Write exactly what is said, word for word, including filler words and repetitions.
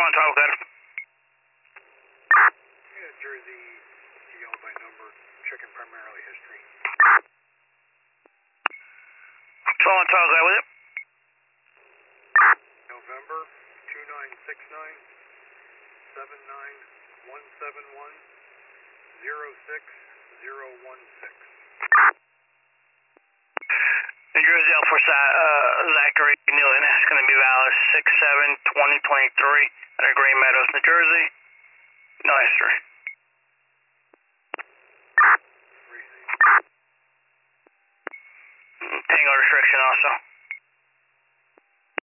on top of that. Yeah, Jersey, T L by number, checking primarily history. So on top of that with it. November two nine six nine seven nine one seven one zero six zero one six. New Jersey Alpha uh, Zachary Newland. It's going to be valid six seven twenty twenty-three at Green Meadows, New Jersey. No history.